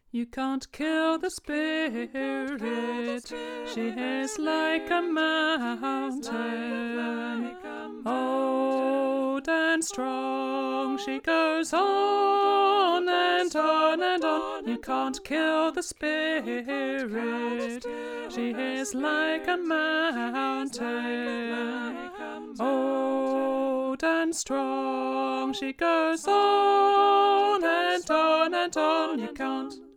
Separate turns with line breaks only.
You can't kill the spirit. She is like a mountain, old and strong. She goes on and on and on. You can't kill the spirit. She is like a mountain, old and strong. She goes on and on and on. You can't